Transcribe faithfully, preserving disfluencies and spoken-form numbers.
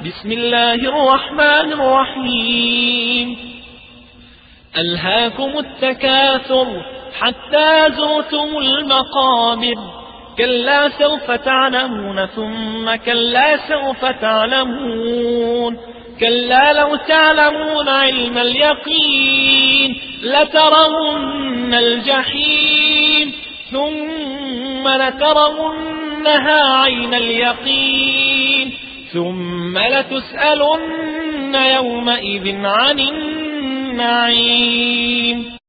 بسم الله الرحمن الرحيم ألهاكم التكاثر حتى زرتم المقابر كلا سوف تعلمون ثم كلا سوف تعلمون كلا لو تعلمون علم اليقين لترون الجحيم ثم لترونها عين اليقين ثم لتسألن يومئذ عن النعيم.